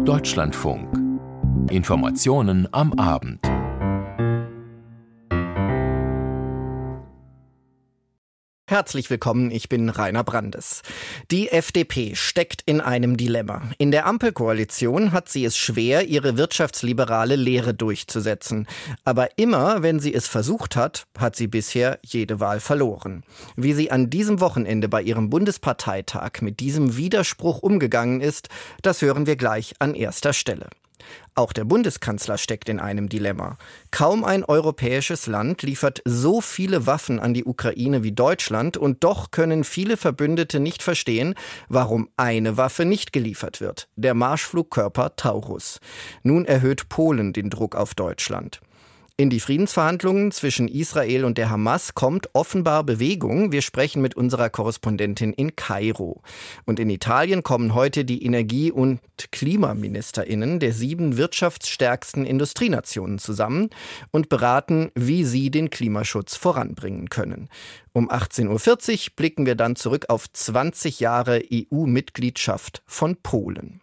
Deutschlandfunk. Informationen am Abend. Herzlich willkommen, ich bin Rainer Brandes. Die FDP steckt in einem Dilemma. In der Ampelkoalition hat sie es schwer, ihre wirtschaftsliberale Lehre durchzusetzen. Aber immer, wenn sie es versucht hat, hat sie bisher jede Wahl verloren. Wie sie an diesem Wochenende bei ihrem Bundesparteitag mit diesem Widerspruch umgegangen ist, das hören wir gleich an erster Stelle. Auch der Bundeskanzler steckt in einem Dilemma. Kaum ein europäisches Land liefert so viele Waffen an die Ukraine wie Deutschland und doch können viele Verbündete nicht verstehen, warum eine Waffe nicht geliefert wird: der Marschflugkörper Taurus. Nun erhöht Polen den Druck auf Deutschland. In die Friedensverhandlungen zwischen Israel und der Hamas kommt offenbar Bewegung. Wir sprechen mit unserer Korrespondentin in Kairo. Und in Italien kommen heute die Energie- und KlimaministerInnen der 7 wirtschaftsstärksten Industrienationen zusammen und beraten, wie sie den Klimaschutz voranbringen können. Um 18.40 Uhr blicken wir dann zurück auf 20 Jahre EU-Mitgliedschaft von Polen.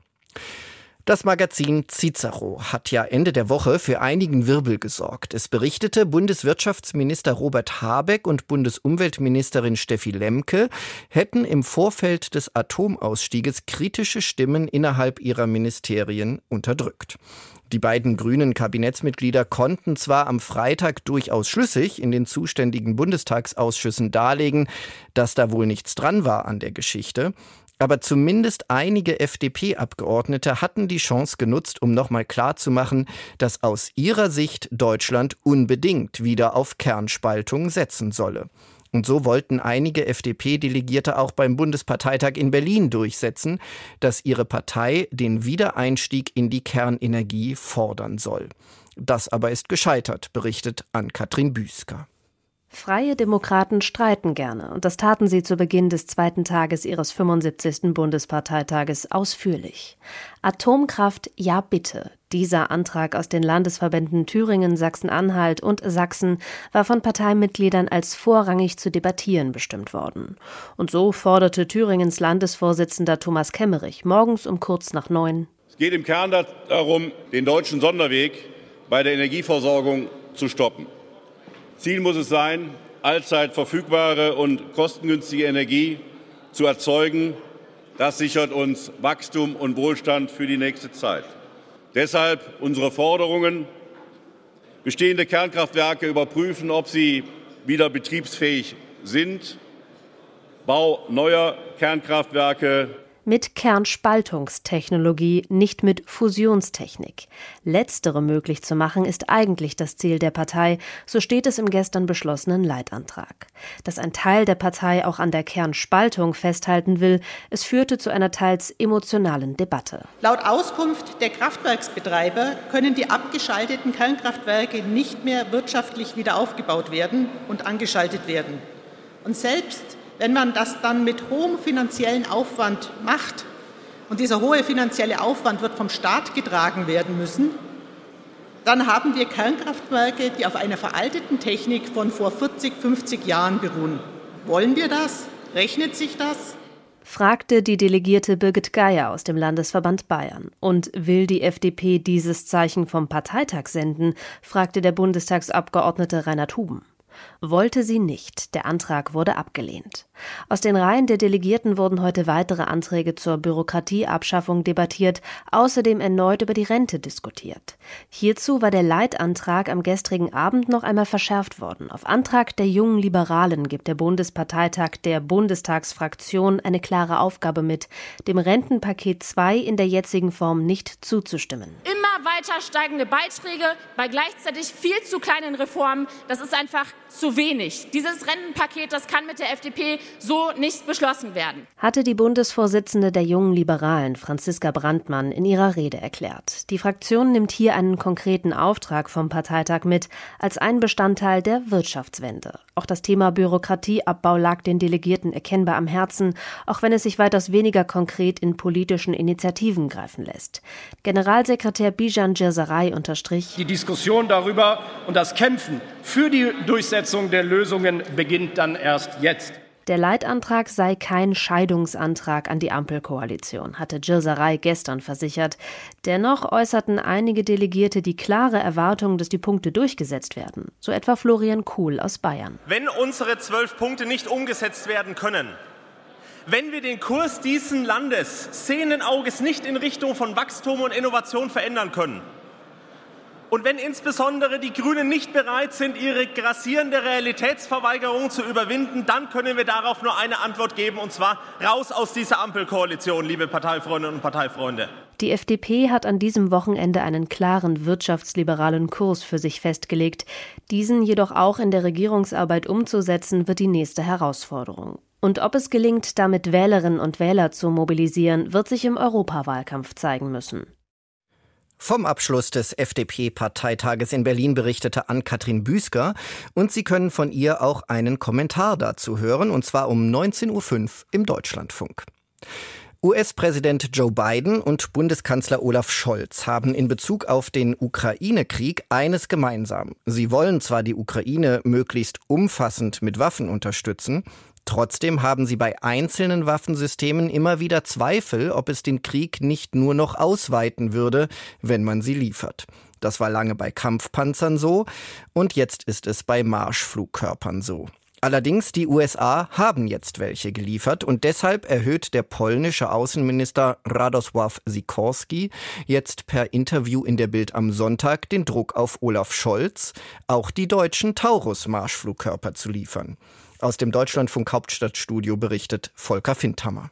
Das Magazin Cicero hat ja Ende der Woche für einigen Wirbel gesorgt. Es berichtete, Bundeswirtschaftsminister Robert Habeck und Bundesumweltministerin Steffi Lemke hätten im Vorfeld des Atomausstieges kritische Stimmen innerhalb ihrer Ministerien unterdrückt. Die beiden grünen Kabinettsmitglieder konnten zwar am Freitag durchaus schlüssig in den zuständigen Bundestagsausschüssen darlegen, dass da wohl nichts dran war an der Geschichte, aber zumindest einige FDP-Abgeordnete hatten die Chance genutzt, um nochmal klarzumachen, dass aus ihrer Sicht Deutschland unbedingt wieder auf Kernspaltung setzen solle. Und so wollten einige FDP-Delegierte auch beim Bundesparteitag in Berlin durchsetzen, dass ihre Partei den Wiedereinstieg in die Kernenergie fordern soll. Das aber ist gescheitert, berichtet Ann-Kathrin Büsker. Freie Demokraten streiten gerne, und das taten sie zu Beginn des zweiten Tages ihres 75. Bundesparteitages ausführlich. Atomkraft, ja bitte. Dieser Antrag aus den Landesverbänden Thüringen, Sachsen-Anhalt und Sachsen war von Parteimitgliedern als vorrangig zu debattieren bestimmt worden. Und so forderte Thüringens Landesvorsitzender Thomas Kemmerich morgens um kurz nach 9: Es geht im Kern darum, den deutschen Sonderweg bei der Energieversorgung zu stoppen. Ziel muss es sein, allzeit verfügbare und kostengünstige Energie zu erzeugen. Das sichert uns Wachstum und Wohlstand für die nächste Zeit. Deshalb unsere Forderungen: bestehende Kernkraftwerke überprüfen, ob sie wieder betriebsfähig sind, Bau neuer Kernkraftwerke mit Kernspaltungstechnologie, nicht mit Fusionstechnik. Letztere möglich zu machen, ist eigentlich das Ziel der Partei, so steht es im gestern beschlossenen Leitantrag. Dass ein Teil der Partei auch an der Kernspaltung festhalten will, es führte zu einer teils emotionalen Debatte. Laut Auskunft der Kraftwerksbetreiber können die abgeschalteten Kernkraftwerke nicht mehr wirtschaftlich wieder aufgebaut werden und angeschaltet werden. Und selbst wenn man das dann mit hohem finanziellen Aufwand macht, und dieser hohe finanzielle Aufwand wird vom Staat getragen werden müssen, dann haben wir Kernkraftwerke, die auf einer veralteten Technik von vor 40, 50 Jahren beruhen. Wollen wir das? Rechnet sich das? Fragte die Delegierte Birgit Geier aus dem Landesverband Bayern. Und will die FDP dieses Zeichen vom Parteitag senden, fragte der Bundestagsabgeordnete Reinhard Huben. Wollte sie nicht. Der Antrag wurde abgelehnt. Aus den Reihen der Delegierten wurden heute weitere Anträge zur Bürokratieabschaffung debattiert, außerdem erneut über die Rente diskutiert. Hierzu war der Leitantrag am gestrigen Abend noch einmal verschärft worden. Auf Antrag der Jungen Liberalen gibt der Bundesparteitag der Bundestagsfraktion eine klare Aufgabe mit, dem Rentenpaket 2 in der jetzigen Form nicht zuzustimmen. Immer weiter steigende Beiträge bei gleichzeitig viel zu kleinen Reformen, das ist einfach zu wenig. Dieses Rentenpaket, das kann mit der FDP so nicht beschlossen werden, hatte die Bundesvorsitzende der Jungen Liberalen, Franziska Brandmann, in ihrer Rede erklärt. Die Fraktion nimmt hier einen konkreten Auftrag vom Parteitag mit, als ein Bestandteil der Wirtschaftswende. Auch das Thema Bürokratieabbau lag den Delegierten erkennbar am Herzen, auch wenn es sich weitaus weniger konkret in politischen Initiativen greifen lässt. Generalsekretär Bijan Djirsaray unterstrich: Die Diskussion darüber und das Kämpfen für die Durchsetzung der Lösungen beginnt dann erst jetzt. Der Leitantrag sei kein Scheidungsantrag an die Ampelkoalition, hatte Gilles Saray gestern versichert. Dennoch äußerten einige Delegierte die klare Erwartung, dass die Punkte durchgesetzt werden. So etwa Florian Kuhl aus Bayern. Wenn unsere 12 Punkte nicht umgesetzt werden können, wenn wir den Kurs dieses Landes sehenden Auges nicht in Richtung von Wachstum und Innovation verändern können und wenn insbesondere die Grünen nicht bereit sind, ihre grassierende Realitätsverweigerung zu überwinden, dann können wir darauf nur eine Antwort geben, und zwar raus aus dieser Ampelkoalition, liebe Parteifreundinnen und Parteifreunde. Die FDP hat an diesem Wochenende einen klaren wirtschaftsliberalen Kurs für sich festgelegt. Diesen jedoch auch in der Regierungsarbeit umzusetzen, wird die nächste Herausforderung. Und ob es gelingt, damit Wählerinnen und Wähler zu mobilisieren, wird sich im Europawahlkampf zeigen müssen. Vom Abschluss des FDP-Parteitages in Berlin berichtete Ann-Kathrin Büsker, und Sie können von ihr auch einen Kommentar dazu hören, und zwar um 19.05 Uhr im Deutschlandfunk. US-Präsident Joe Biden und Bundeskanzler Olaf Scholz haben in Bezug auf den Ukraine-Krieg eines gemeinsam. Sie wollen zwar die Ukraine möglichst umfassend mit Waffen unterstützen, trotzdem haben sie bei einzelnen Waffensystemen immer wieder Zweifel, ob es den Krieg nicht nur noch ausweiten würde, wenn man sie liefert. Das war lange bei Kampfpanzern so und jetzt ist es bei Marschflugkörpern so. Allerdings, die USA haben jetzt welche geliefert und deshalb erhöht der polnische Außenminister Radosław Sikorski jetzt per Interview in der Bild am Sonntag den Druck auf Olaf Scholz, auch die deutschen Taurus-Marschflugkörper zu liefern. Aus dem Deutschlandfunk Hauptstadtstudio berichtet Volker Findhammer.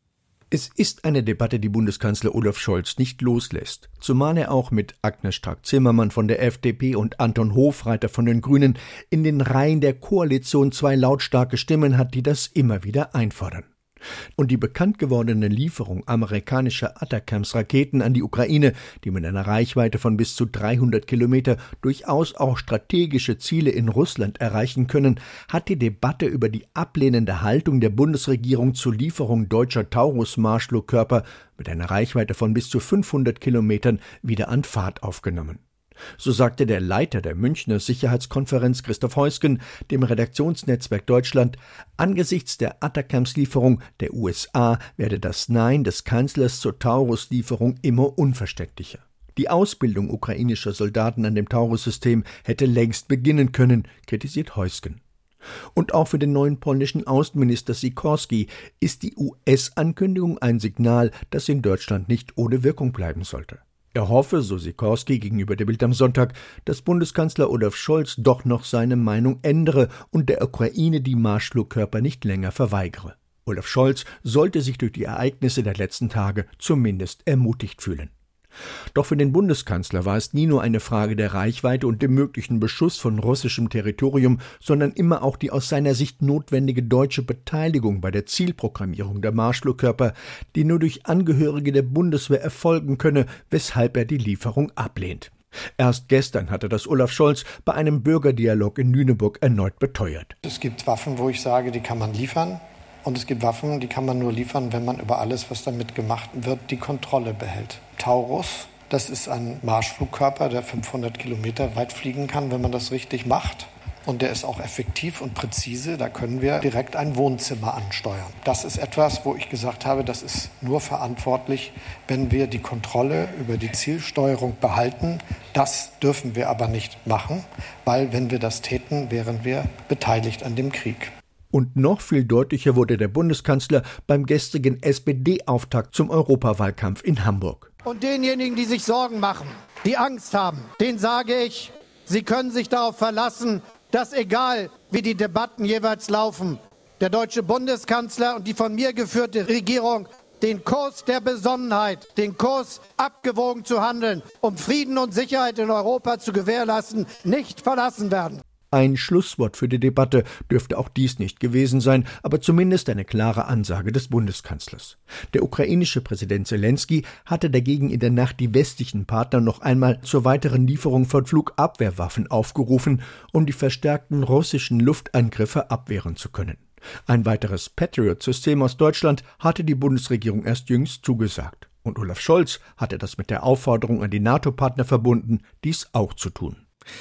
Es ist eine Debatte, die Bundeskanzler Olaf Scholz nicht loslässt, zumal er auch mit Agnes Strack-Zimmermann von der FDP und Anton Hofreiter von den Grünen in den Reihen der Koalition zwei lautstarke Stimmen hat, die das immer wieder einfordern. Und die bekannt gewordene Lieferung amerikanischer Atacams-Raketen an die Ukraine, die mit einer Reichweite von bis zu 300 Kilometer durchaus auch strategische Ziele in Russland erreichen können, hat die Debatte über die ablehnende Haltung der Bundesregierung zur Lieferung deutscher Taurus-Marschflugkörper mit einer Reichweite von bis zu 500 Kilometern wieder an Fahrt aufgenommen. So sagte der Leiter der Münchner Sicherheitskonferenz Christoph Heusgen dem Redaktionsnetzwerk Deutschland, angesichts der Atacams-Lieferung der USA werde das Nein des Kanzlers zur Taurus-Lieferung immer unverständlicher. Die Ausbildung ukrainischer Soldaten an dem Taurus-System hätte längst beginnen können, kritisiert Heusgen. Und auch für den neuen polnischen Außenminister Sikorski ist die US-Ankündigung ein Signal, das in Deutschland nicht ohne Wirkung bleiben sollte. Er hoffe, so Sikorski gegenüber der Bild am Sonntag, dass Bundeskanzler Olaf Scholz doch noch seine Meinung ändere und der Ukraine die Marschflugkörper nicht länger verweigere. Olaf Scholz sollte sich durch die Ereignisse der letzten Tage zumindest ermutigt fühlen. Doch für den Bundeskanzler war es nie nur eine Frage der Reichweite und dem möglichen Beschuss von russischem Territorium, sondern immer auch die aus seiner Sicht notwendige deutsche Beteiligung bei der Zielprogrammierung der Marschflugkörper, die nur durch Angehörige der Bundeswehr erfolgen könne, weshalb er die Lieferung ablehnt. Erst gestern hatte das Olaf Scholz bei einem Bürgerdialog in Lüneburg erneut beteuert. Es gibt Waffen, wo ich sage, die kann man liefern. Und es gibt Waffen, die kann man nur liefern, wenn man über alles, was damit gemacht wird, die Kontrolle behält. Taurus, das ist ein Marschflugkörper, der 500 Kilometer weit fliegen kann, wenn man das richtig macht. Und der ist auch effektiv und präzise. Da können wir direkt ein Wohnzimmer ansteuern. Das ist etwas, wo ich gesagt habe, das ist nur verantwortlich, wenn wir die Kontrolle über die Zielsteuerung behalten. Das dürfen wir aber nicht machen, weil wenn wir das täten, wären wir beteiligt an dem Krieg. Und noch viel deutlicher wurde der Bundeskanzler beim gestrigen SPD-Auftakt zum Europawahlkampf in Hamburg. Und denjenigen, die sich Sorgen machen, die Angst haben, denen sage ich, sie können sich darauf verlassen, dass egal wie die Debatten jeweils laufen, der deutsche Bundeskanzler und die von mir geführte Regierung den Kurs der Besonnenheit, den Kurs abgewogen zu handeln, um Frieden und Sicherheit in Europa zu gewährleisten, nicht verlassen werden. Ein Schlusswort für die Debatte dürfte auch dies nicht gewesen sein, aber zumindest eine klare Ansage des Bundeskanzlers. Der ukrainische Präsident Selenskyj hatte dagegen in der Nacht die westlichen Partner noch einmal zur weiteren Lieferung von Flugabwehrwaffen aufgerufen, um die verstärkten russischen Luftangriffe abwehren zu können. Ein weiteres Patriot-System aus Deutschland hatte die Bundesregierung erst jüngst zugesagt. Und Olaf Scholz hatte das mit der Aufforderung an die NATO-Partner verbunden, dies auch zu tun.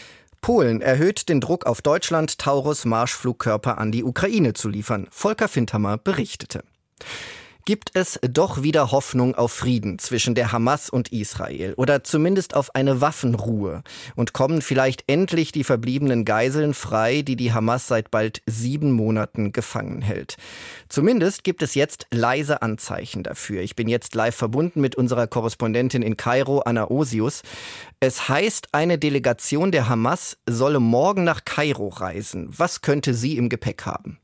Polen erhöht den Druck auf Deutschland, Taurus-Marschflugkörper an die Ukraine zu liefern. Volker Findhammer berichtete. Gibt es doch wieder Hoffnung auf Frieden zwischen der Hamas und Israel oder zumindest auf eine Waffenruhe? Und kommen vielleicht endlich die verbliebenen Geiseln frei, die die Hamas seit bald 7 Monaten gefangen hält? Zumindest gibt es jetzt leise Anzeichen dafür. Ich bin jetzt live verbunden mit unserer Korrespondentin in Kairo, Anna Osius. Es heißt, eine Delegation der Hamas solle morgen nach Kairo reisen. Was könnte sie im Gepäck haben?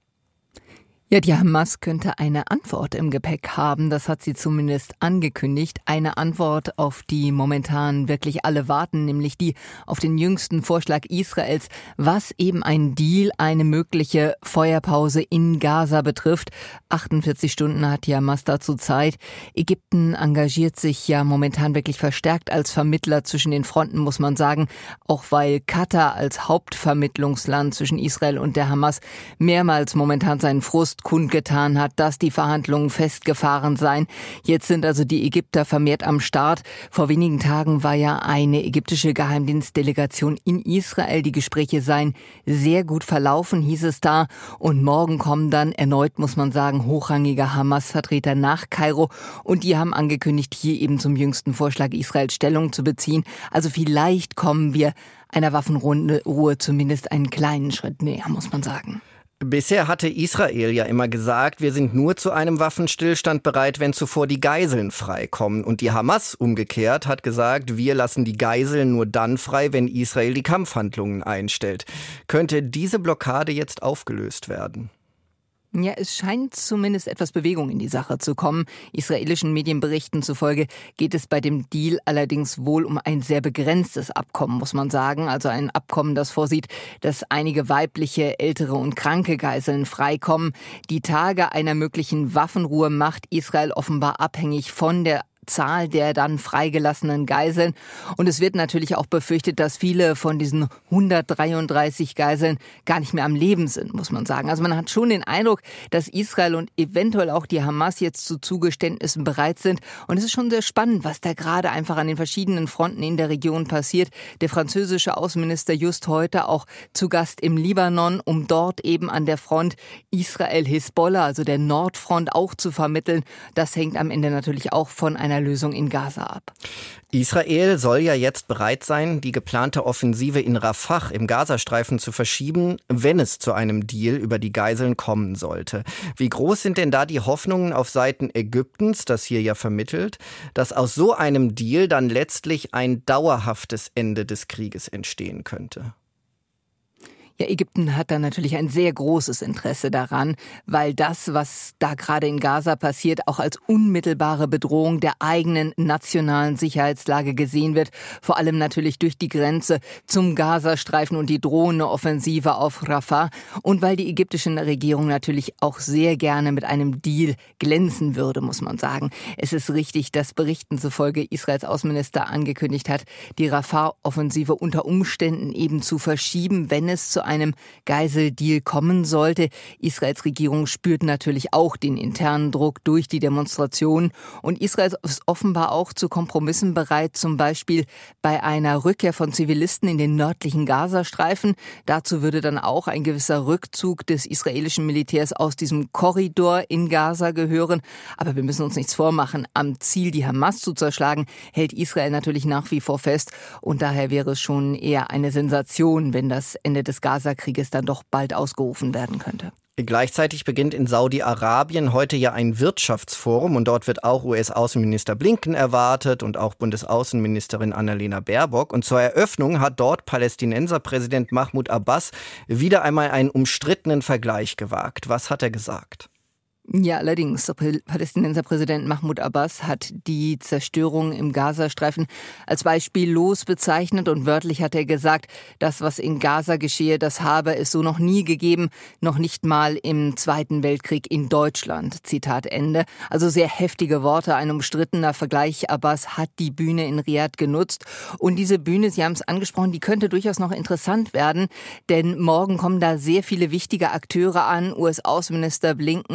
Ja, die Hamas könnte eine Antwort im Gepäck haben, das hat sie zumindest angekündigt. Eine Antwort, auf die momentan wirklich alle warten, nämlich die auf den jüngsten Vorschlag Israels, was eben ein Deal, eine mögliche Feuerpause in Gaza betrifft. 48 Stunden hat die Hamas dazu Zeit. Ägypten engagiert sich ja momentan wirklich verstärkt als Vermittler zwischen den Fronten, muss man sagen, auch weil Katar als Hauptvermittlungsland zwischen Israel und der Hamas mehrmals momentan seinen Frust kundgetan hat, dass die Verhandlungen festgefahren seien. Jetzt sind also die Ägypter vermehrt am Start. Vor wenigen Tagen war ja eine ägyptische Geheimdienstdelegation in Israel. Die Gespräche seien sehr gut verlaufen, hieß es da. Und morgen kommen dann erneut, muss man sagen, hochrangige Hamas-Vertreter nach Kairo. Und die haben angekündigt, hier eben zum jüngsten Vorschlag Israels Stellung zu beziehen. Also vielleicht kommen wir einer Waffenruhe zumindest einen kleinen Schritt näher, muss man sagen. Bisher hatte Israel ja immer gesagt, wir sind nur zu einem Waffenstillstand bereit, wenn zuvor die Geiseln freikommen. Und die Hamas umgekehrt hat gesagt, wir lassen die Geiseln nur dann frei, wenn Israel die Kampfhandlungen einstellt. Könnte diese Blockade jetzt aufgelöst werden? Ja, es scheint zumindest etwas Bewegung in die Sache zu kommen. Israelischen Medienberichten zufolge geht es bei dem Deal allerdings wohl um ein sehr begrenztes Abkommen, muss man sagen. Also ein Abkommen, das vorsieht, dass einige weibliche, ältere und kranke Geiseln freikommen. Die Tage einer möglichen Waffenruhe macht Israel offenbar abhängig von der Zahl der dann freigelassenen Geiseln. Und es wird natürlich auch befürchtet, dass viele von diesen 133 Geiseln gar nicht mehr am Leben sind, muss man sagen. Also man hat schon den Eindruck, dass Israel und eventuell auch die Hamas jetzt zu Zugeständnissen bereit sind. Und es ist schon sehr spannend, was da gerade einfach an den verschiedenen Fronten in der Region passiert. Der französische Außenminister just heute auch zu Gast im Libanon, um dort eben an der Front Israel-Hisbollah, also der Nordfront, auch zu vermitteln. Das hängt am Ende natürlich auch von einer Lösung in Gaza ab. Israel soll ja jetzt bereit sein, die geplante Offensive in Rafah im Gazastreifen zu verschieben, wenn es zu einem Deal über die Geiseln kommen sollte. Wie groß sind denn da die Hoffnungen auf Seiten Ägyptens, das hier ja vermittelt, dass aus so einem Deal dann letztlich ein dauerhaftes Ende des Krieges entstehen könnte? Ja, Ägypten hat da natürlich ein sehr großes Interesse daran, weil das, was da gerade in Gaza passiert, auch als unmittelbare Bedrohung der eigenen nationalen Sicherheitslage gesehen wird. Vor allem natürlich durch die Grenze zum Gazastreifen und die drohende Offensive auf Rafah. Und weil die ägyptische Regierung natürlich auch sehr gerne mit einem Deal glänzen würde, muss man sagen. Es ist richtig, dass Berichten zufolge Israels Außenminister angekündigt hat, die Rafah-Offensive unter Umständen eben zu verschieben, wenn es zu einem Geiseldeal kommen sollte. Israels Regierung spürt natürlich auch den internen Druck durch die Demonstrationen. Und Israel ist offenbar auch zu Kompromissen bereit, zum Beispiel bei einer Rückkehr von Zivilisten in den nördlichen Gazastreifen. Dazu würde dann auch ein gewisser Rückzug des israelischen Militärs aus diesem Korridor in Gaza gehören. Aber wir müssen uns nichts vormachen. Am Ziel, die Hamas zu zerschlagen, hält Israel natürlich nach wie vor fest. Und daher wäre es schon eher eine Sensation, wenn das Ende des Gaza-Krieges dann doch bald ausgerufen werden könnte. Gleichzeitig beginnt in Saudi-Arabien heute ja ein Wirtschaftsforum und dort wird auch US-Außenminister Blinken erwartet und auch Bundesaußenministerin Annalena Baerbock. Und zur Eröffnung hat dort Palästinenserpräsident Mahmoud Abbas wieder einmal einen umstrittenen Vergleich gewagt. Was hat er gesagt? Ja, allerdings, der Palästinenserpräsident Mahmoud Abbas hat die Zerstörung im Gazastreifen als beispiellos bezeichnet und wörtlich hat er gesagt, das, was in Gaza geschehe, das habe es so noch nie gegeben, noch nicht mal im Zweiten Weltkrieg in Deutschland. Zitat Ende. Also sehr heftige Worte, ein umstrittener Vergleich. Abbas hat die Bühne in Riad genutzt und diese Bühne, Sie haben es angesprochen, die könnte durchaus noch interessant werden, denn morgen kommen da sehr viele wichtige Akteure an. US-Außenminister Blinken, der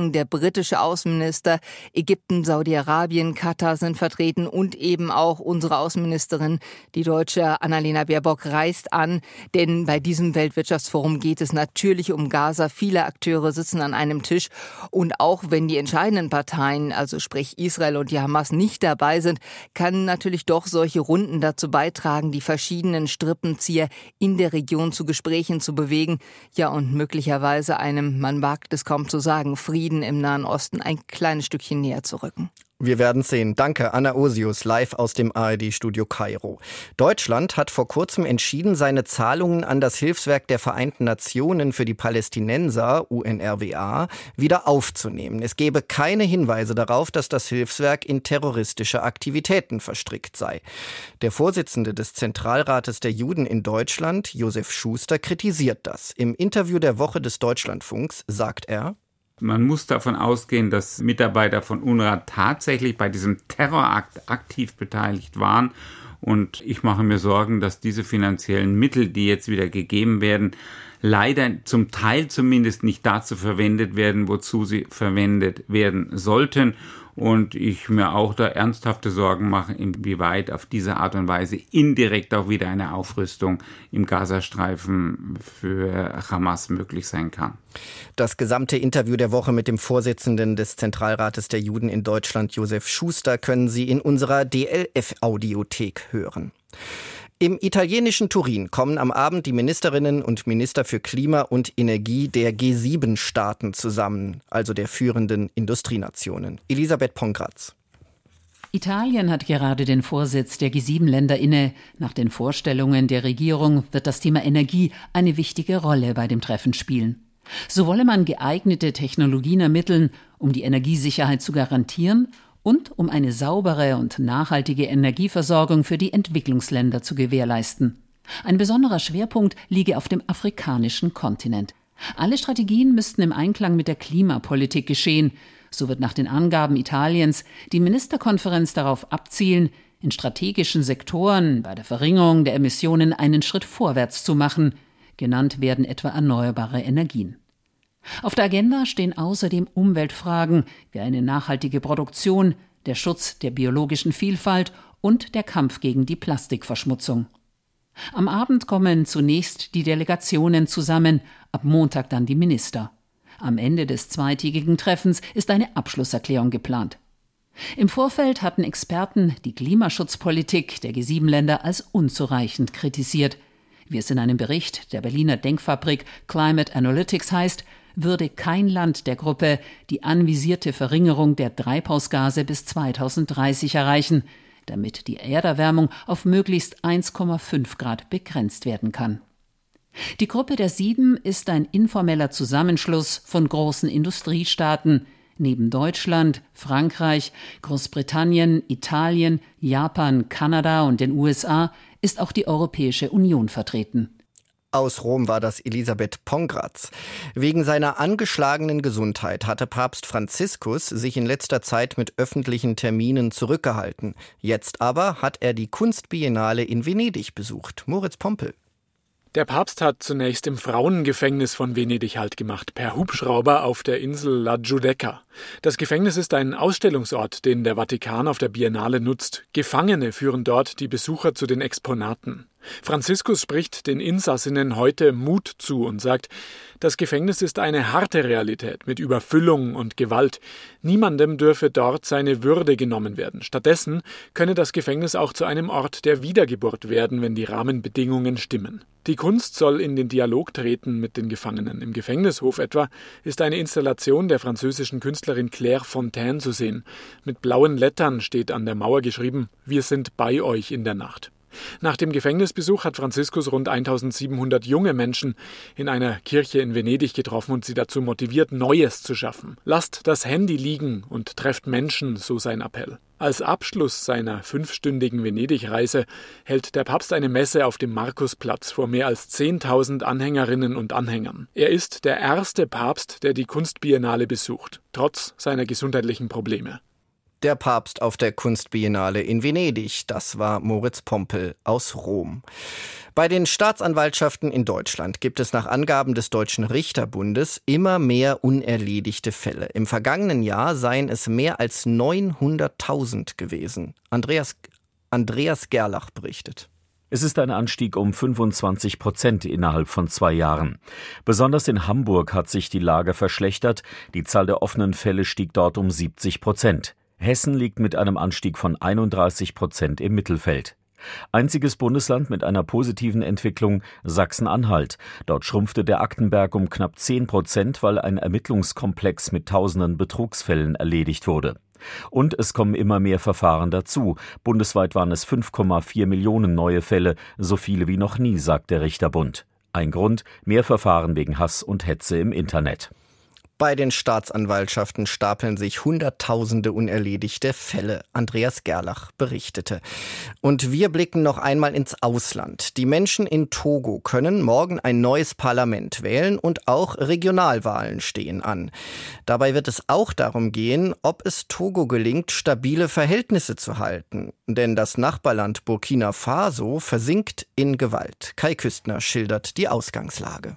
britische Außenminister, Ägypten, Saudi-Arabien, Katar sind vertreten und eben auch unsere Außenministerin, die Deutsche Annalena Baerbock, reist an. Denn bei diesem Weltwirtschaftsforum geht es natürlich um Gaza. Viele Akteure sitzen an einem Tisch. Und auch wenn die entscheidenden Parteien, also sprich Israel und die Hamas, nicht dabei sind, kann natürlich doch solche Runden dazu beitragen, die verschiedenen Strippenzieher in der Region zu Gesprächen zu bewegen. Ja, und möglicherweise einem, man wagt es kaum zu sagen, Frieden im Nahen Osten ein kleines Stückchen näher zu rücken. Wir werden sehen. Danke, Anna Osius, live aus dem ARD-Studio Kairo. Deutschland hat vor kurzem entschieden, seine Zahlungen an das Hilfswerk der Vereinten Nationen für die Palästinenser, UNRWA, wieder aufzunehmen. Es gebe keine Hinweise darauf, dass das Hilfswerk in terroristische Aktivitäten verstrickt sei. Der Vorsitzende des Zentralrates der Juden in Deutschland, Josef Schuster, kritisiert das. Im Interview der Woche des Deutschlandfunks sagt er: Man muss davon ausgehen, dass Mitarbeiter von UNRWA tatsächlich bei diesem Terrorakt aktiv beteiligt waren. Und ich mache mir Sorgen, dass diese finanziellen Mittel, die jetzt wieder gegeben werden, leider zum Teil zumindest nicht dazu verwendet werden, wozu sie verwendet werden sollten. Und ich mir auch da ernsthafte Sorgen mache, inwieweit auf diese Art und Weise indirekt auch wieder eine Aufrüstung im Gazastreifen für Hamas möglich sein kann. Das gesamte Interview der Woche mit dem Vorsitzenden des Zentralrates der Juden in Deutschland, Josef Schuster, können Sie in unserer DLF-Audiothek hören. Im italienischen Turin kommen am Abend die Ministerinnen und Minister für Klima und Energie der G7-Staaten zusammen, also der führenden Industrienationen. Elisabeth Pongratz. Italien hat gerade den Vorsitz der G7-Länder inne. Nach den Vorstellungen der Regierung wird das Thema Energie eine wichtige Rolle bei dem Treffen spielen. So wolle man geeignete Technologien ermitteln, um die Energiesicherheit zu garantieren und um eine saubere und nachhaltige Energieversorgung für die Entwicklungsländer zu gewährleisten. Ein besonderer Schwerpunkt liege auf dem afrikanischen Kontinent. Alle Strategien müssten im Einklang mit der Klimapolitik geschehen. So wird nach den Angaben Italiens die Ministerkonferenz darauf abzielen, in strategischen Sektoren bei der Verringerung der Emissionen einen Schritt vorwärts zu machen. Genannt werden etwa erneuerbare Energien. Auf der Agenda stehen außerdem Umweltfragen wie eine nachhaltige Produktion, der Schutz der biologischen Vielfalt und der Kampf gegen die Plastikverschmutzung. Am Abend kommen zunächst die Delegationen zusammen, ab Montag dann die Minister. Am Ende des zweitägigen Treffens ist eine Abschlusserklärung geplant. Im Vorfeld hatten Experten die Klimaschutzpolitik der G7-Länder als unzureichend kritisiert. Wie es in einem Bericht der Berliner Denkfabrik Climate Analytics heißt, würde kein Land der Gruppe die anvisierte Verringerung der Treibhausgase bis 2030 erreichen, damit die Erderwärmung auf möglichst 1,5 Grad begrenzt werden kann. Die Gruppe der 7 ist ein informeller Zusammenschluss von großen Industriestaaten. Neben Deutschland, Frankreich, Großbritannien, Italien, Japan, Kanada und den USA ist auch die Europäische Union vertreten. Aus Rom war das Elisabeth Pongratz. Wegen seiner angeschlagenen Gesundheit hatte Papst Franziskus sich in letzter Zeit mit öffentlichen Terminen zurückgehalten. Jetzt aber hat er die Kunstbiennale in Venedig besucht. Moritz Pompel. Der Papst hat zunächst im Frauengefängnis von Venedig Halt gemacht, per Hubschrauber auf der Insel La Giudecca. Das Gefängnis ist ein Ausstellungsort, den der Vatikan auf der Biennale nutzt. Gefangene führen dort die Besucher zu den Exponaten. Franziskus spricht den Insassinnen heute Mut zu und sagt, das Gefängnis ist eine harte Realität mit Überfüllung und Gewalt. Niemandem dürfe dort seine Würde genommen werden. Stattdessen könne das Gefängnis auch zu einem Ort der Wiedergeburt werden, wenn die Rahmenbedingungen stimmen. Die Kunst soll in den Dialog treten mit den Gefangenen. Im Gefängnishof etwa ist eine Installation der französischen Künstlerin Claire Fontaine zu sehen. Mit blauen Lettern steht an der Mauer geschrieben, wir sind bei euch in der Nacht. Nach dem Gefängnisbesuch hat Franziskus rund 1700 junge Menschen in einer Kirche in Venedig getroffen und sie dazu motiviert, Neues zu schaffen. Lasst das Handy liegen und trefft Menschen, so sein Appell. Als Abschluss seiner 5-stündigen Venedig-Reise hält der Papst eine Messe auf dem Markusplatz vor mehr als 10.000 Anhängerinnen und Anhängern. Er ist der erste Papst, der die Kunstbiennale besucht, trotz seiner gesundheitlichen Probleme. Der Papst auf der Kunstbiennale in Venedig. Das war Moritz Pompel aus Rom. Bei den Staatsanwaltschaften in Deutschland gibt es nach Angaben des Deutschen Richterbundes immer mehr unerledigte Fälle. Im vergangenen Jahr seien es mehr als 900.000 gewesen. Andreas Gerlach berichtet. Es ist ein Anstieg um 25% innerhalb von 2 Jahren. Besonders in Hamburg hat sich die Lage verschlechtert. Die Zahl der offenen Fälle stieg dort um 70%. Hessen liegt mit einem Anstieg von 31% im Mittelfeld. Einziges Bundesland mit einer positiven Entwicklung, Sachsen-Anhalt. Dort schrumpfte der Aktenberg um knapp 10%, weil ein Ermittlungskomplex mit tausenden Betrugsfällen erledigt wurde. Und es kommen immer mehr Verfahren dazu. Bundesweit waren es 5,4 Millionen neue Fälle, so viele wie noch nie, sagt der Richterbund. Ein Grund: mehr Verfahren wegen Hass und Hetze im Internet. Bei den Staatsanwaltschaften stapeln sich Hunderttausende unerledigte Fälle. Andreas Gerlach berichtete. Und wir blicken noch einmal ins Ausland. Die Menschen in Togo können morgen ein neues Parlament wählen und auch Regionalwahlen stehen an. Dabei wird es auch darum gehen, ob es Togo gelingt, stabile Verhältnisse zu halten. Denn das Nachbarland Burkina Faso versinkt in Gewalt. Kai Küstner schildert die Ausgangslage.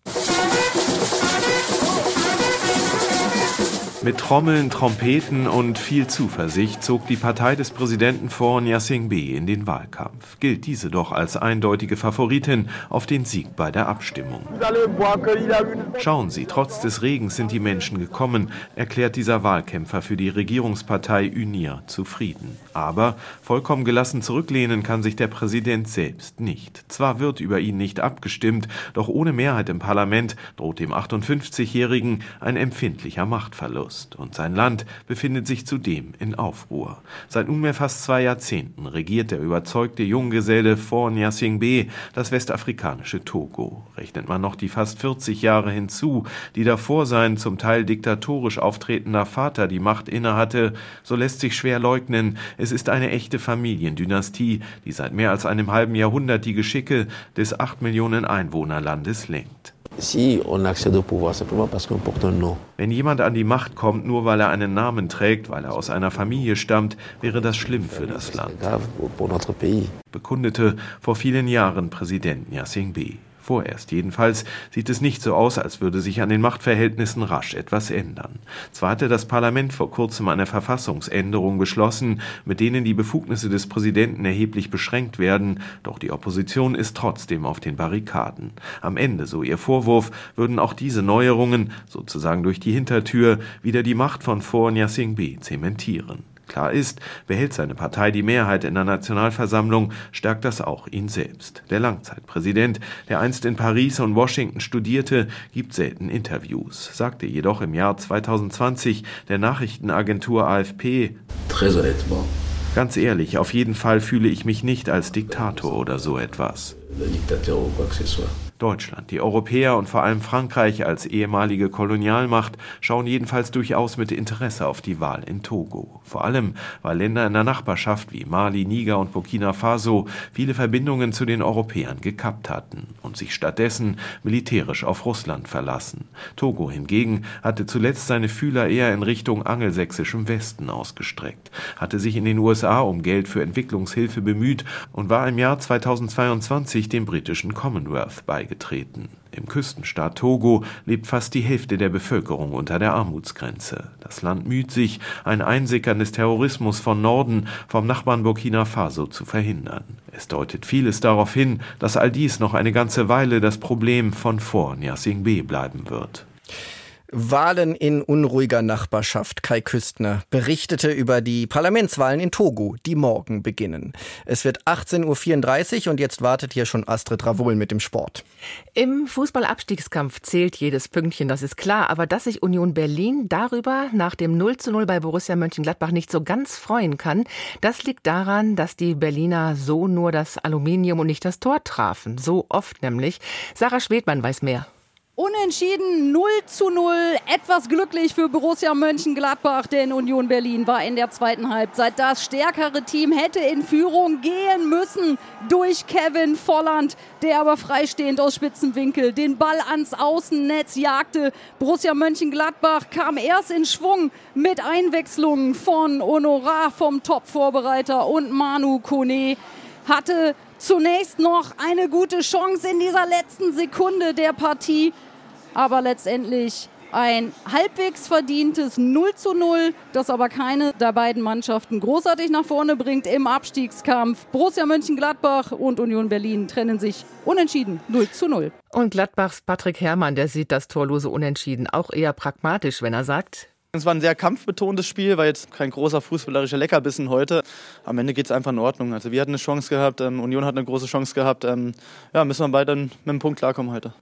Mit Trommeln, Trompeten und viel Zuversicht zog die Partei des Präsidenten Faure Gnassingbé in den Wahlkampf. Gilt diese doch als eindeutige Favoritin auf den Sieg bei der Abstimmung. Schauen Sie, trotz des Regens sind die Menschen gekommen, erklärt dieser Wahlkämpfer für die Regierungspartei UNIR zufrieden. Aber vollkommen gelassen zurücklehnen kann sich der Präsident selbst nicht. Zwar wird über ihn nicht abgestimmt, doch ohne Mehrheit im Parlament droht dem 58-Jährigen ein empfindlicher Machtverlust. Und sein Land befindet sich zudem in Aufruhr. Seit nunmehr fast 2 Jahrzehnten regiert der überzeugte Junggeselle Faure Gnassingbé das westafrikanische Togo. Rechnet man noch die fast 40 Jahre hinzu, die davor sein zum Teil diktatorisch auftretender Vater die Macht innehatte, so lässt sich schwer leugnen, es ist eine echte Familiendynastie, die seit mehr als einem halben Jahrhundert die Geschicke des 8 Millionen Einwohnerlandes lenkt. Wenn jemand an die Macht kommt, nur weil er einen Namen trägt, weil er aus einer Familie stammt, wäre das schlimm für das Land, bekundete vor vielen Jahren Präsident Gnassingbé. Vorerst jedenfalls sieht es nicht so aus, als würde sich an den Machtverhältnissen rasch etwas ändern. Zwar hatte das Parlament vor kurzem eine Verfassungsänderung beschlossen, mit denen die Befugnisse des Präsidenten erheblich beschränkt werden, doch die Opposition ist trotzdem auf den Barrikaden. Am Ende, so ihr Vorwurf, würden auch diese Neuerungen, sozusagen durch die Hintertür, wieder die Macht von Faure Gnassingbé zementieren. Klar ist, behält seine Partei die Mehrheit in der Nationalversammlung, stärkt das auch ihn selbst. Der Langzeitpräsident, der einst in Paris und Washington studierte, gibt selten Interviews, sagte jedoch im Jahr 2020 der Nachrichtenagentur AFP: Ganz ehrlich, auf jeden Fall fühle ich mich nicht als Diktator oder so etwas. Deutschland, die Europäer und vor allem Frankreich als ehemalige Kolonialmacht schauen jedenfalls durchaus mit Interesse auf die Wahl in Togo. Vor allem, weil Länder in der Nachbarschaft wie Mali, Niger und Burkina Faso viele Verbindungen zu den Europäern gekappt hatten und sich stattdessen militärisch auf Russland verlassen. Togo hingegen hatte zuletzt seine Fühler eher in Richtung angelsächsischem Westen ausgestreckt, hatte sich in den USA um Geld für Entwicklungshilfe bemüht und war im Jahr 2022 dem britischen Commonwealth beigetreten. Im Küstenstaat Togo lebt fast die Hälfte der Bevölkerung unter der Armutsgrenze. Das Land müht sich, ein Einsickern des Terrorismus von Norden vom Nachbarn Burkina Faso zu verhindern. Es deutet vieles darauf hin, dass all dies noch eine ganze Weile das Problem von Faure Gnassingbé bleiben wird. Wahlen in unruhiger Nachbarschaft. Kai Küstner berichtete über die Parlamentswahlen in Togo, die morgen beginnen. Es wird 18.34 Uhr und jetzt wartet hier schon Astrid Ravohl mit dem Sport. Im Fußballabstiegskampf zählt jedes Pünktchen, das ist klar. Aber dass sich Union Berlin darüber nach dem 0:0 bei Borussia Mönchengladbach nicht so ganz freuen kann, das liegt daran, dass die Berliner so nur das Aluminium und nicht das Tor trafen. So oft nämlich. Sarah Schwedmann weiß mehr. Unentschieden 0:0, etwas glücklich für Borussia Mönchengladbach, denn Union Berlin war in der zweiten Halbzeit das stärkere Team, hätte in Führung gehen müssen durch Kevin Volland, der aber freistehend aus Spitzenwinkel den Ball ans Außennetz jagte. Borussia Mönchengladbach kam erst in Schwung mit Einwechslungen von Honorar vom Top-Vorbereiter und Manu Kone, hatte zunächst noch eine gute Chance in dieser letzten Sekunde der Partie, aber letztendlich ein halbwegs verdientes 0:0, das aber keine der beiden Mannschaften großartig nach vorne bringt im Abstiegskampf. Borussia Mönchengladbach und Union Berlin trennen sich unentschieden 0:0. Und Gladbachs Patrick Herrmann, der sieht das torlose Unentschieden auch eher pragmatisch, wenn er sagt: Es war ein sehr kampfbetontes Spiel, war jetzt kein großer fußballerischer Leckerbissen heute. Am Ende geht es einfach in Ordnung. Also wir hatten eine Chance gehabt, Union hat eine große Chance gehabt. Müssen wir beide mit dem Punkt klarkommen heute.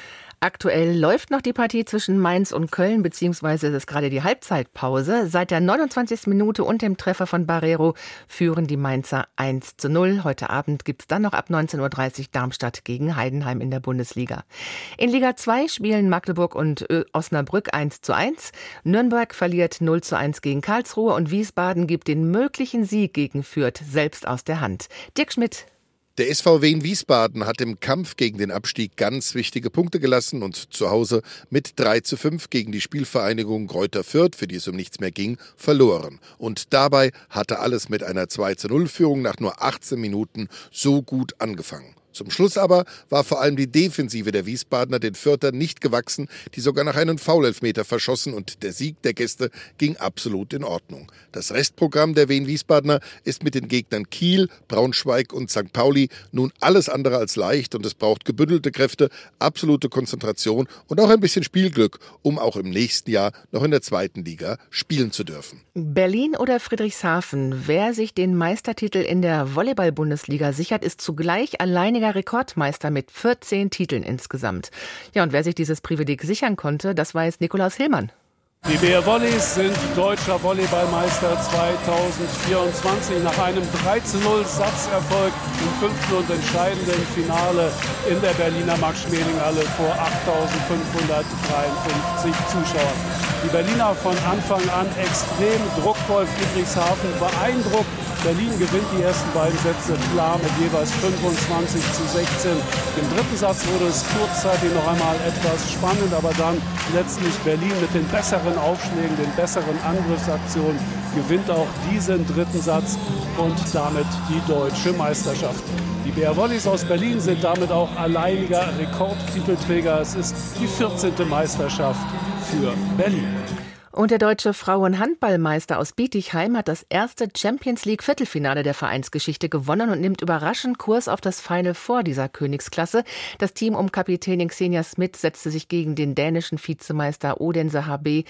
Aktuell läuft noch die Partie zwischen Mainz und Köln, beziehungsweise es ist gerade die Halbzeitpause. Seit der 29. Minute und dem Treffer von Barrero führen die Mainzer 1:0. Heute Abend gibt es dann noch ab 19:30 Uhr Darmstadt gegen Heidenheim in der Bundesliga. In Liga 2 spielen Magdeburg und Osnabrück 1:1. Nürnberg verliert 0:1 gegen Karlsruhe und Wiesbaden gibt den möglichen Sieg gegen Fürth selbst aus der Hand. Dirk Schmidt. Der SVW in Wiesbaden hat im Kampf gegen den Abstieg ganz wichtige Punkte gelassen und zu Hause mit 3:5 gegen die Spielvereinigung Greuther Fürth, für die es um nichts mehr ging, verloren. Und dabei hatte alles mit einer 2:0-Führung nach nur 18 Minuten so gut angefangen. Zum Schluss aber war vor allem die Defensive der Wiesbadener den Fürthern nicht gewachsen, die sogar noch einen Foulelfmeter verschossen, und der Sieg der Gäste ging absolut in Ordnung. Das Restprogramm der Wien Wiesbadener ist mit den Gegnern Kiel, Braunschweig und St. Pauli nun alles andere als leicht, und es braucht gebündelte Kräfte, absolute Konzentration und auch ein bisschen Spielglück, um auch im nächsten Jahr noch in der zweiten Liga spielen zu dürfen. Berlin oder Friedrichshafen, wer sich den Meistertitel in der Volleyball-Bundesliga sichert, ist zugleich alleiniger Rekordmeister mit 14 Titeln insgesamt. Ja, und wer sich dieses Privileg sichern konnte, das weiß Nikolaus Hillmann. Die BR Volleys sind deutscher Volleyballmeister 2024 nach einem 3:0-Satzerfolg im 5. und entscheidenden Finale in der Berliner Max-Schmeling-Halle vor 8.553 Zuschauern. Die Berliner von Anfang an extrem druckvoll, Friedrichshafen beeindruckt. Berlin gewinnt die ersten beiden Sätze klar mit jeweils 25:16. Im dritten Satz wurde es kurzzeitig noch einmal etwas spannend, aber dann letztlich Berlin mit den besseren Aufschlägen, den besseren Angriffsaktionen gewinnt auch diesen dritten Satz und damit die deutsche Meisterschaft. Die BR Volleys aus Berlin sind damit auch alleiniger Rekordtitelträger. Es ist die 14. Meisterschaft für Berlin. Und der deutsche Frauenhandballmeister aus Bietigheim hat das erste Champions-League-Viertelfinale der Vereinsgeschichte gewonnen und nimmt überraschend Kurs auf das Final Four dieser Königsklasse. Das Team um Kapitänin Xenia Smith setzte sich gegen den dänischen Vizemeister Odense HB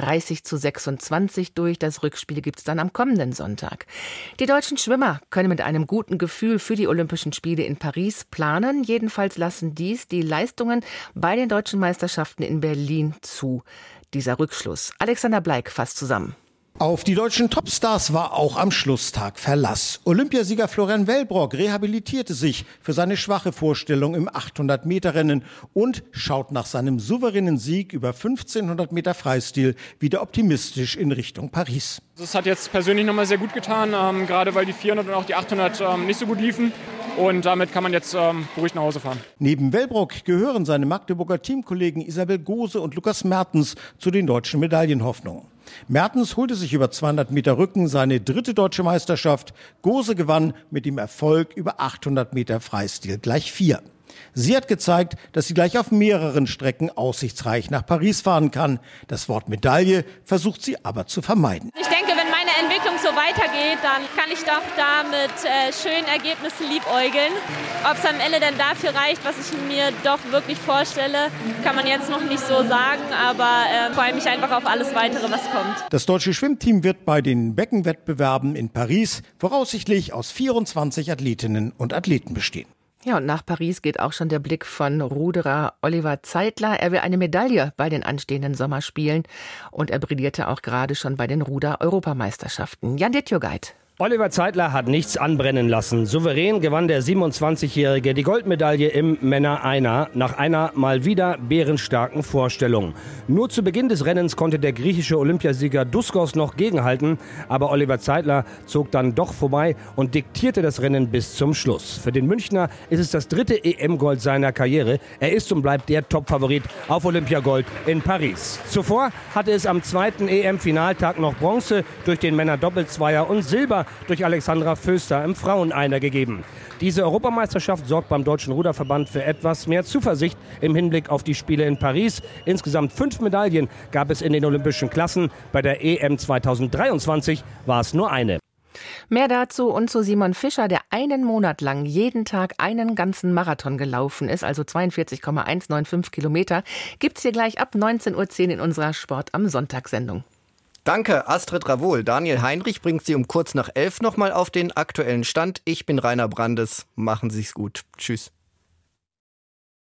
30:26 durch. Das Rückspiel gibt's dann am kommenden Sonntag. Die deutschen Schwimmer können mit einem guten Gefühl für die Olympischen Spiele in Paris planen. Jedenfalls lassen dies die Leistungen bei den deutschen Meisterschaften in Berlin zu. Dieser Rückschluss. Alexander Bleik fasst zusammen. Auf die deutschen Topstars war auch am Schlusstag Verlass. Olympiasieger Florian Wellbrock rehabilitierte sich für seine schwache Vorstellung im 800-Meter-Rennen und schaut nach seinem souveränen Sieg über 1500 Meter Freistil wieder optimistisch in Richtung Paris. Das hat jetzt persönlich nochmal sehr gut getan, gerade weil die 400 und auch die 800 nicht so gut liefen. Und damit kann man jetzt beruhigt nach Hause fahren. Neben Wellbrock gehören seine Magdeburger Teamkollegen Isabel Gose und Lukas Mertens zu den deutschen Medaillenhoffnungen. Mertens holte sich über 200 Meter Rücken seine dritte deutsche Meisterschaft. Gose gewann mit dem Erfolg über 800 Meter Freistil gleich 4. Sie hat gezeigt, dass sie gleich auf mehreren Strecken aussichtsreich nach Paris fahren kann. Das Wort Medaille versucht sie aber zu vermeiden. Ich denke, wenn meine Entwicklung so weitergeht, dann kann ich doch da mit schönen Ergebnissen liebäugeln. Ob es am Ende denn dafür reicht, was ich mir doch wirklich vorstelle, kann man jetzt noch nicht so sagen, aber freue mich einfach auf alles Weitere, was kommt. Das deutsche Schwimmteam wird bei den Beckenwettbewerben in Paris voraussichtlich aus 24 Athletinnen und Athleten bestehen. Ja, und nach Paris geht auch schon der Blick von Ruderer Oliver Zeitler. Er will eine Medaille bei den anstehenden Sommerspielen und er brillierte auch gerade schon bei den Ruder-Europameisterschaften. Jan Dittjogait. Oliver Zeitler hat nichts anbrennen lassen. Souverän gewann der 27-Jährige die Goldmedaille im Männer-Einer nach einer mal wieder bärenstarken Vorstellung. Nur zu Beginn des Rennens konnte der griechische Olympiasieger Duskos noch gegenhalten, aber Oliver Zeitler zog dann doch vorbei und diktierte das Rennen bis zum Schluss. Für den Münchner ist es das 3. EM-Gold seiner Karriere. Er ist und bleibt der Top-Favorit auf Olympiagold in Paris. Zuvor hatte es am 2. EM-Finaltag noch Bronze durch den Männer-Doppelzweier und Silber durch Alexandra Föster im Frauen-Einer gegeben. Diese Europameisterschaft sorgt beim Deutschen Ruderverband für etwas mehr Zuversicht im Hinblick auf die Spiele in Paris. Insgesamt 5 Medaillen gab es in den olympischen Klassen. Bei der EM 2023 war es nur eine. Mehr dazu und zu Simon Fischer, der einen Monat lang jeden Tag einen ganzen Marathon gelaufen ist, also 42,195 Kilometer, gibt's hier gleich ab 19:10 Uhr in unserer Sport am Sonntag-Sendung. Danke, Astrid Ravohl. Daniel Heinrich bringt Sie um kurz nach 11 nochmal auf den aktuellen Stand. Ich bin Rainer Brandes. Machen Sie's gut. Tschüss.